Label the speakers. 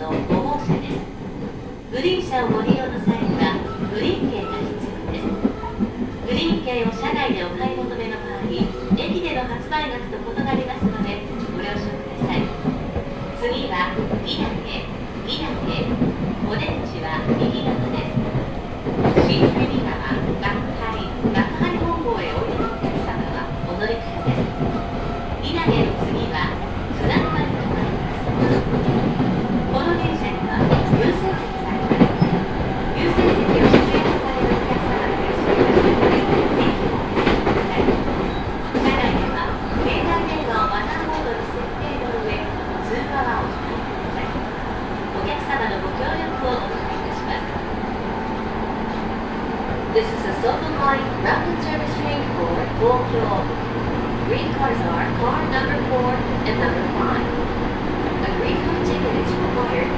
Speaker 1: と5号車です。グリーン車をご利用の際にはグリーン券が必要です。グリーン券を車内でお買い求めの場合、駅での発売額と異なりますのでご了承ください。次は稲毛、お出口は右側です。新海川幕張本郷へおいでのお客様はお乗り換えです。稲毛の次は津田沼に停まります。この電車には優先席があります。優先席を必要とされるお客様がいらっしゃいますので、ぜひお待ちください。車内では携帯電話をマナーモードに設定の上、通話はお控えください。お客様のご協力をお願いいたします。This is a Silver Line Rapid Service train for Tokyo. Green cars are car number 4 and number 5. A green card ticket is required